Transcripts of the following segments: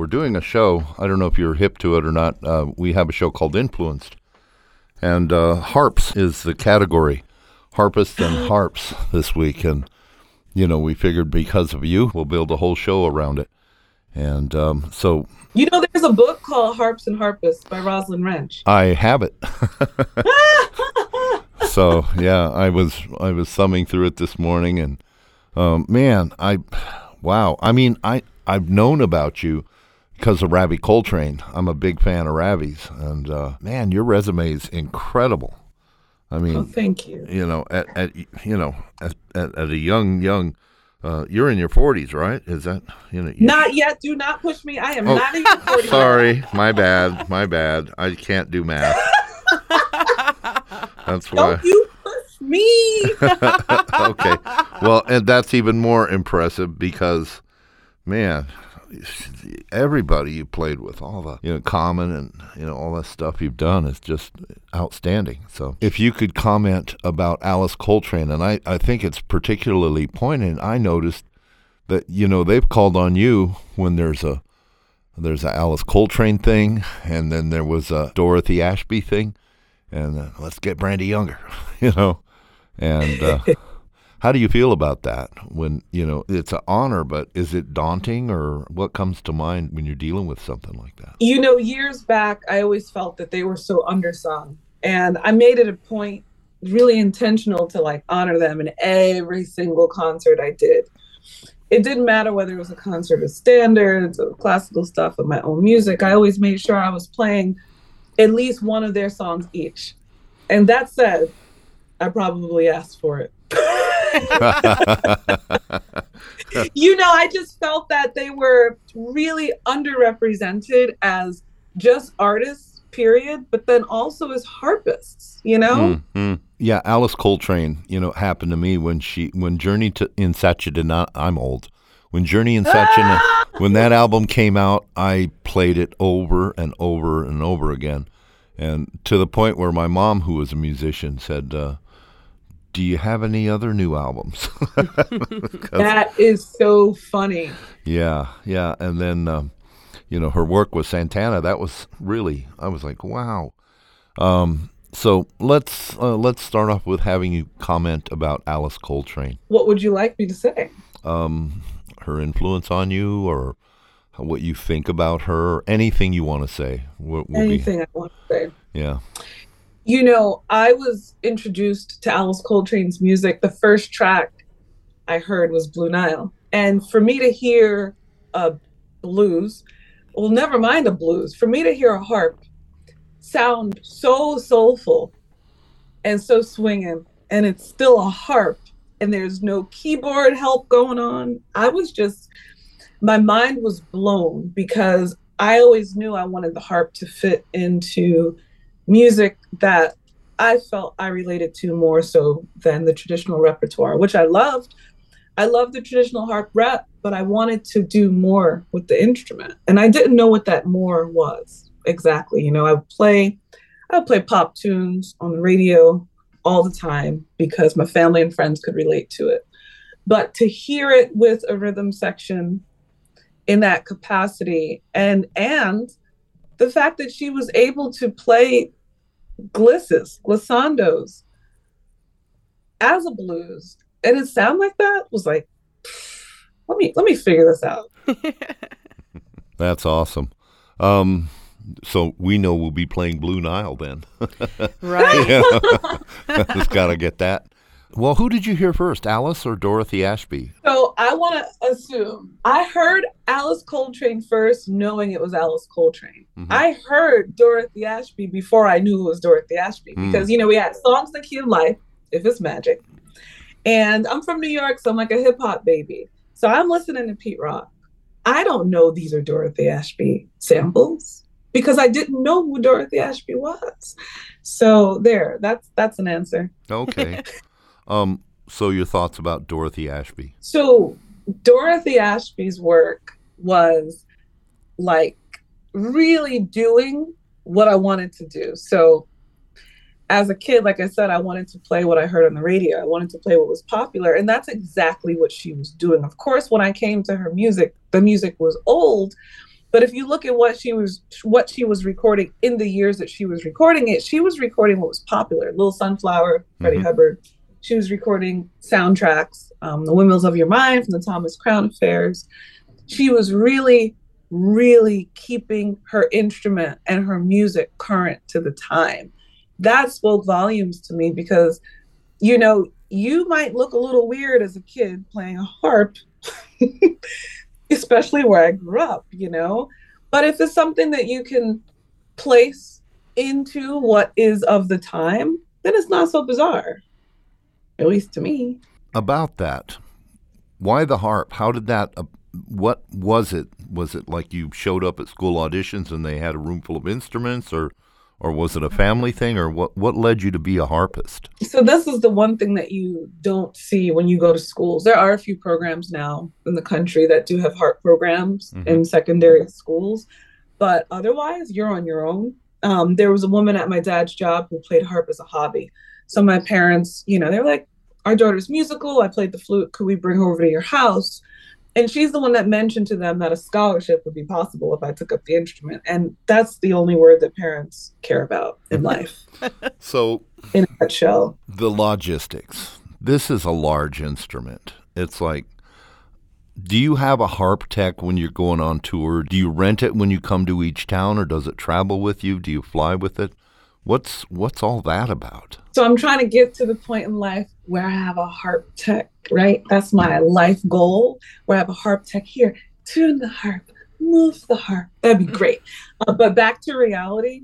we're doing a show. I don't know if you're hip to it or not. We have a show called Influenced, and harps is the category. Harpists and harps this week, and we figured because of you, we'll build a whole show around it. And so, there's a book called Harps and Harpists by Rosalind Wrench. I have it. So yeah, I was thumbing through it this morning, and wow. I mean, I've known about you because of Ravi Coltrane. I'm a big fan of Ravi's, and man, your resume is incredible. I mean, thank you. At a young, you're in your 40s, right? Is that Not yet. Do not push me. I am not even 40. Sorry, my bad. I can't do math. That's why. Don't you push me. Okay. Well, and that's even more impressive because, man, everybody you played with, all the Common and all that stuff you've done is just outstanding. So if you could comment about Alice Coltrane, and I think it's particularly poignant. I noticed that they've called on you when there's a Alice Coltrane thing, and then there was a Dorothy Ashby thing, and let's get Brandy Younger, and how do you feel about that when, it's an honor, but is it daunting, or what comes to mind when you're dealing with something like that? Years back, I always felt that they were so undersung, and I made it a point, really intentional, to honor them in every single concert I did. It didn't matter whether it was a concert of standards or classical stuff of my own music. I always made sure I was playing at least one of their songs each. And that said, I probably asked for it. I just felt that they were really underrepresented as just artists, period, but then also as harpists, Mm-hmm. Yeah, Alice Coltrane, happened to me when Journey in Satchidananda, I'm old. When Journey in Satchidananda, when that album came out, I played it over and over and over again. And to the point where my mom, who was a musician, said, do you have any other new albums? That is so funny. Yeah. And then, her work with Santana, that was really, I was like, wow. So let's start off with having you comment about Alice Coltrane. What would you like me to say? Her influence on you, or what you think about her, anything you want to say. Anything I want to say. Yeah. I was introduced to Alice Coltrane's music. The first track I heard was Blue Nile. And for me to hear a blues, well, never mind a blues, for me to hear a harp sound so soulful and so swinging, and it's still a harp, and there's no keyboard help going on. My mind was blown, because I always knew I wanted the harp to fit into music that I felt I related to more so than the traditional repertoire, which I loved. I loved the traditional harp rep, but I wanted to do more with the instrument. And I didn't know what that more was exactly. I would play pop tunes on the radio all the time because my family and friends could relate to it. But to hear it with a rhythm section in that capacity, and the fact that she was able to play glissandos as a blues, and it sounded like that, was like, let me figure this out. That's awesome. So we know we'll be playing Blue Nile then. Right. Just got to get that. Well, who did you hear first, Alice or Dorothy Ashby? So I want to assume I heard Alice Coltrane first, knowing it was Alice Coltrane. Mm-hmm. I heard Dorothy Ashby before I knew it was Dorothy Ashby, because, we had Songs in the Key of Life, If It's Magic. And I'm from New York, so I'm like a hip hop baby. So I'm listening to Pete Rock. I don't know these are Dorothy Ashby samples, because I didn't know who Dorothy Ashby was. So that's an answer. Okay. So your thoughts about Dorothy Ashby? So Dorothy Ashby's work was really doing what I wanted to do. So as a kid, like I said, I wanted to play what I heard on the radio. I wanted to play what was popular. And that's exactly what she was doing. Of course, when I came to her music, the music was old, But if you look at what she was recording in the years that she was recording it, she was recording what was popular. Little Sunflower, Freddie Hubbard. She was recording soundtracks, The Windmills of Your Mind from the Thomas Crown Affairs. She was really, really keeping her instrument and her music current to the time. That spoke volumes to me because, you might look a little weird as a kid playing a harp, especially where I grew up, But if it's something that you can place into what is of the time, then it's not so bizarre, at least to me. About that, why the harp? How did that, what was it? Was it like you showed up at school auditions and they had a room full of instruments, or was it a family thing, or what led you to be a harpist? So this is the one thing that you don't see when you go to schools. There are a few programs now in the country that do have harp programs in secondary schools, but otherwise you're on your own. There was a woman at my dad's job who played harp as a hobby. So my parents, they're like, our daughter's musical. I played the flute. Could we bring her over to your house? And she's the one that mentioned to them that a scholarship would be possible if I took up the instrument. And that's the only word that parents care about in life. So, in a nutshell, the logistics. This is a large instrument. It's like, do you have a harp tech when you're going on tour? Do you rent it when you come to each town, or does it travel with you? Do you fly with it? What's all that about? So I'm trying to get to the point in life where I have a harp tech, right? That's my life goal, where I have a harp tech here. Tune the harp, move the harp. That'd be great. But back to reality.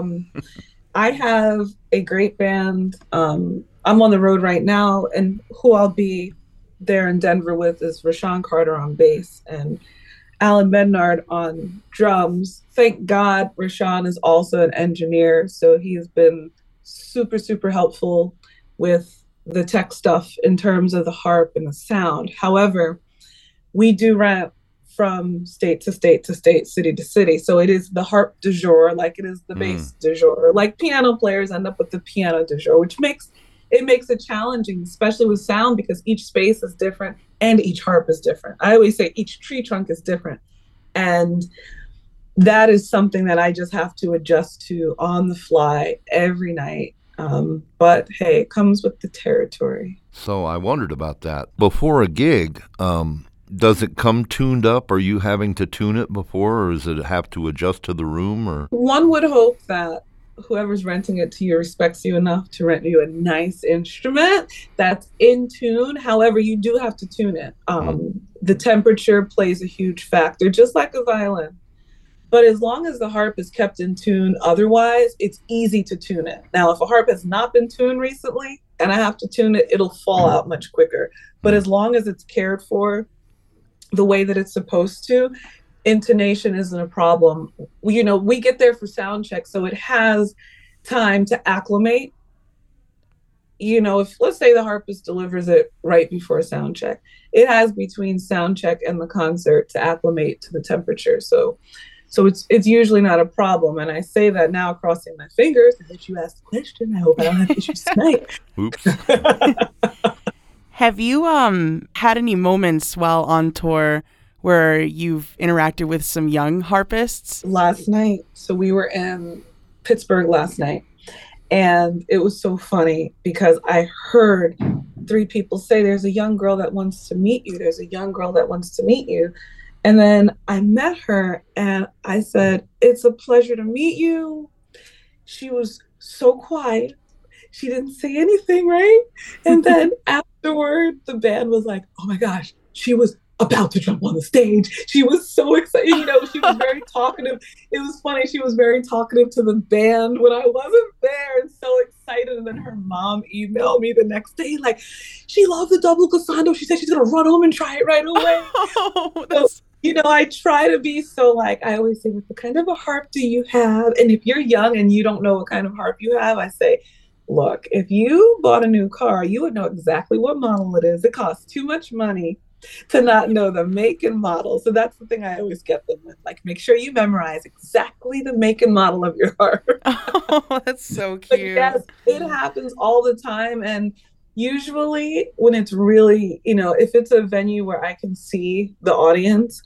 I have a great band. I'm on the road right now, and who I'll be there in Denver with is Rashawn Carter on bass and Alan Bednard on drums. Thank God Rashawn is also an engineer, so he has been super, super helpful with the tech stuff in terms of the harp and the sound. However, we do rent from state to state to state, city to city. So it is the harp du jour, like it is the bass du jour. Like piano players end up with the piano du jour, which makes it challenging, especially with sound, because each space is different and each harp is different. I always say each tree trunk is different. And that is something that I just have to adjust to on the fly every night. But hey, it comes with the territory. So I wondered about that. Before a gig, does it come tuned up? Are you having to tune it before, or does it have to adjust to the room? Or one would hope that whoever's renting it to you respects you enough to rent you a nice instrument that's in tune. However, you do have to tune it. The temperature plays a huge factor, just like a violin. But as long as the harp is kept in tune, otherwise, it's easy to tune it. Now, if a harp has not been tuned recently and I have to tune it, it'll fall out much quicker. But as long as it's cared for the way that it's supposed to, intonation isn't a problem. We get there for sound check, so it has time to acclimate. If let's say the harpist delivers it right before sound check, it has between sound check and the concert to acclimate to the temperature. So it's usually not a problem. And I say that now, crossing my fingers, that you asked the question. I hope I don't have issues tonight. Oops. Have you had any moments while on tour where you've interacted with some young harpists? Last night. So we were in Pittsburgh last night. And it was so funny because I heard 3 people say, there's a young girl that wants to meet you. There's a young girl that wants to meet you. And then I met her and I said, it's a pleasure to meet you. She was so quiet. She didn't say anything, right? And then afterward, the band was like, oh my gosh, she was about to jump on the stage. She was so excited. She was very talkative. It was funny. She was very talkative to the band when I wasn't there and so excited. And then her mom emailed me the next day, like, she loved the double glissando. She said she's going to run home and try it right away. I try to be so I always say, what kind of a harp do you have? And if you're young and you don't know what kind of harp you have, I say, look, if you bought a new car, you would know exactly what model it is. It costs too much money to not know the make and model. So that's the thing I always get them with. Make sure you memorize exactly the make and model of your harp. Oh, that's so cute. But yes, it happens all the time. And usually when it's really, if it's a venue where I can see the audience,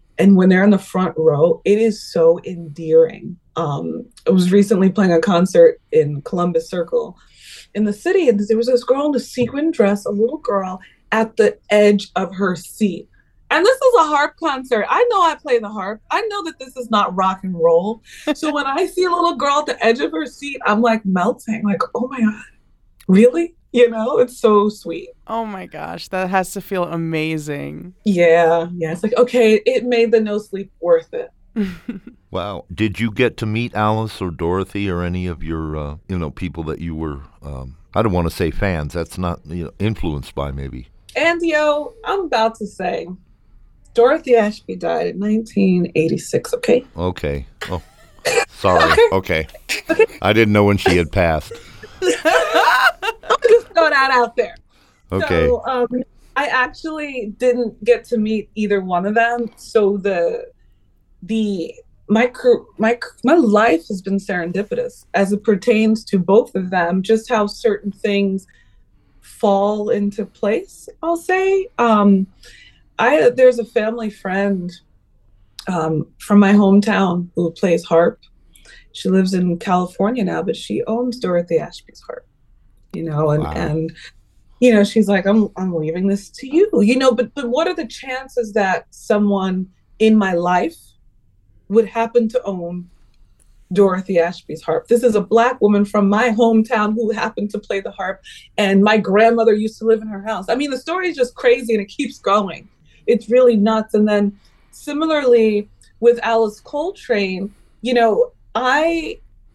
And when they're in the front row, it is so endearing. I was recently playing a concert in Columbus Circle in the city, and there was this girl in a sequin dress, a little girl, at the edge of her seat. And this is a harp concert. I know I play the harp. I know that this is not rock and roll. So when I see a little girl at the edge of her seat, I'm like melting, like, oh my God, really? You know, it's so sweet. Oh my gosh, that has to feel amazing. Yeah. It's like, okay, it made the no sleep worth it. Wow. Did you get to meet Alice or Dorothy or any of your, people that you were, I don't want to say fans. That's not, influenced by maybe. Andio, I'm about to say, Dorothy Ashby died in 1986, okay? Okay. Oh, sorry. Okay. I didn't know when she had passed. I'll just throw that out there. Okay. So I actually didn't get to meet either one of them. So my life has been serendipitous as it pertains to both of them, just how certain things fall into place, I'll say. There's a family friend from my hometown who plays harp. She lives in California now, but she owns Dorothy Ashby's harp, Wow. and she's like, I'm leaving this to you, but what are the chances that someone in my life would happen to own Dorothy Ashby's harp? This is a Black woman from my hometown who happened to play the harp, and my grandmother used to live in her house. I mean, the story is just crazy and it keeps going. It's really nuts. And then similarly with Alice Coltrane, I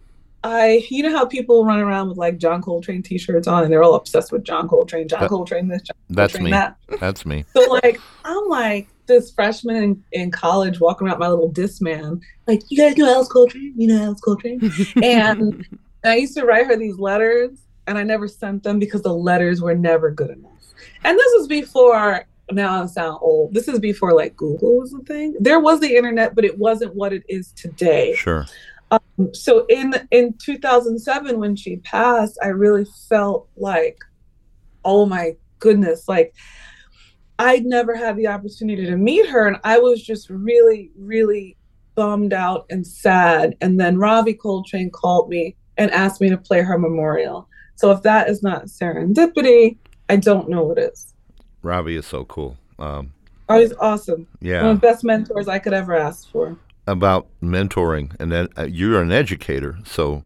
how people run around with like John Coltrane t-shirts on and they're all obsessed with John Coltrane this, John Coltrane that. That's me. So like, I'm like this freshman in college walking around with my little Discman, like, you guys know Alice Coltrane? You know Alice Coltrane? And I used to write her these letters and I never sent them because the letters were never good enough. And this was before, now I sound old, this is before like Google was a thing. There was the internet, but it wasn't what it is today. Sure. So in 2007, when she passed, I really felt like, oh my goodness, like I'd never had the opportunity to meet her. And I was just really, really bummed out and sad. And then Ravi Coltrane called me and asked me to play her memorial. So if that is not serendipity, I don't know what is. Ravi is so cool. He's awesome. Yeah. One of the best mentors I could ever ask for. About mentoring, and then you're an educator, so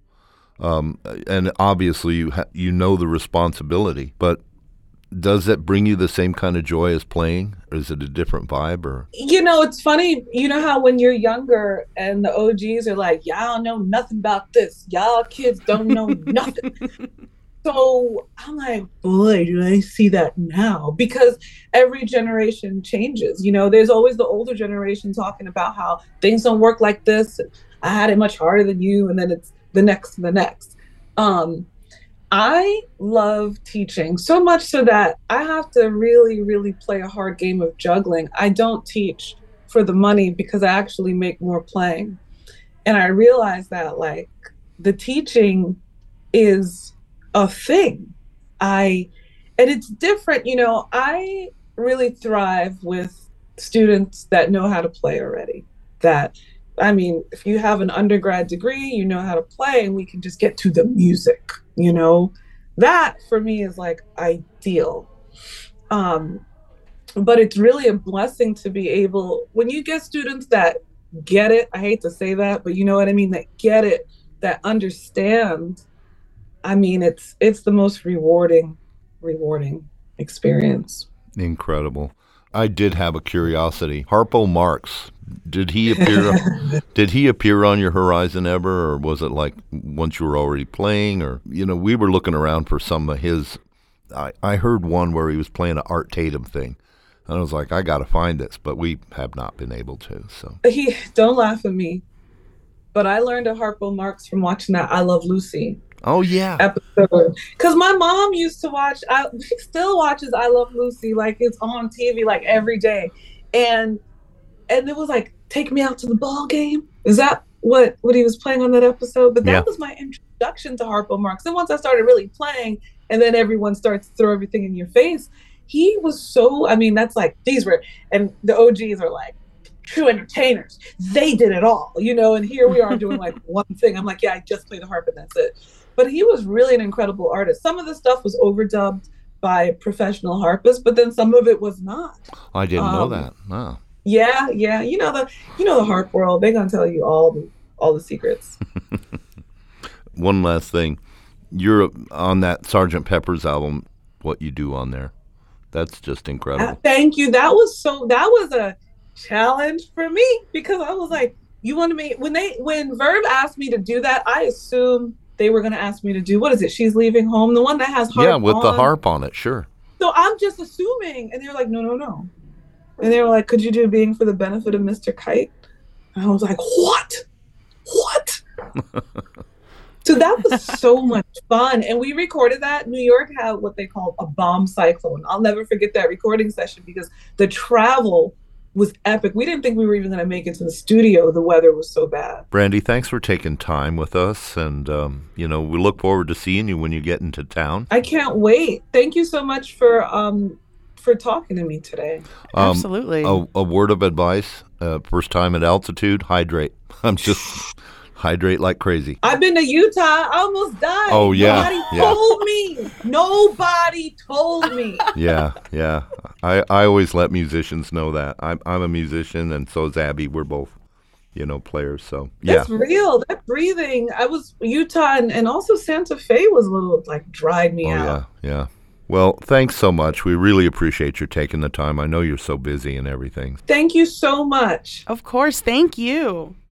and obviously you know the responsibility, but does that bring you the same kind of joy as playing, or is it a different vibe? Or it's funny, how when you're younger and the OGs are like, y'all know nothing about this, y'all kids don't know nothing. So I'm like, boy, do I see that now, because every generation changes. There's always the older generation talking about how things don't work like this. I had it much harder than you. And then it's the next and the next. I love teaching so much so that I have to really, really play a hard game of juggling. I don't teach for the money because I actually make more playing. And I realized that like the teaching is a thing. And it's different, I really thrive with students that know how to play already. If you have an undergrad degree, you know how to play and we can just get to the music, that for me is like ideal. But it's really a blessing to be able, when you get students that get it, I hate to say that, but you know what I mean, that get it, that understand. I mean, it's the most rewarding experience. Incredible. I did have a curiosity. Harpo Marx, did he appear? Did he appear on your horizon ever, or was it like once you were already playing? Or we were looking around for some of his. I heard one where he was playing an Art Tatum thing, and I was like, I got to find this, but we have not been able to. So don't laugh at me, but I learned of Harpo Marx from watching that I Love Lucy. Oh yeah, episode. Because my mom used to watch. She still watches I Love Lucy, like it's on TV like every day, and it was like, take me out to the ball game. Is that what he was playing on that episode? But that was my introduction to Harpo Marx. And once I started really playing, and then everyone starts to throw everything in your face, he was so. I mean, that's like these were, and the OGs are like, true entertainers. They did it all, and here we are doing like one thing. I'm like, yeah, I just play the harp and that's it. But he was really an incredible artist. Some of the stuff was overdubbed by professional harpists, but then some of it was not. I didn't know that. Wow. Yeah. The harp world. They're gonna tell you all the secrets. One last thing. You're on that Sgt. Pepper's album, what you do on there. That's just incredible. Thank you. That was a challenge for me because I was like, you wanted me when Verve asked me to do that, I assumed they were going to ask me to do, what is it? She's Leaving Home, the one that has harp. Yeah, with the harp on it, sure. So I'm just assuming, and they were like, no. And they were like, could you do Being for the Benefit of Mr. Kite? And I was like, what? So that was so much fun. And we recorded that. New York had what they called a bomb cyclone. I'll never forget that recording session because the travel was epic. We didn't think we were even going to make it to the studio. The weather was so bad. Brandy, thanks for taking time with us. And, we look forward to seeing you when you get into town. I can't wait. Thank you so much for talking to me today. Absolutely. A word of advice, first time at altitude, hydrate. Hydrate like crazy. I've been to Utah. I almost died. Oh, yeah. Nobody told me. Yeah. I always let musicians know that. I'm a musician, and so is Abby. We're both, players. So, yeah. That's real. That breathing. I was Utah and also Santa Fe was a little, dried me out. Yeah. Well, thanks so much. We really appreciate you taking the time. I know you're so busy and everything. Thank you so much. Of course. Thank you.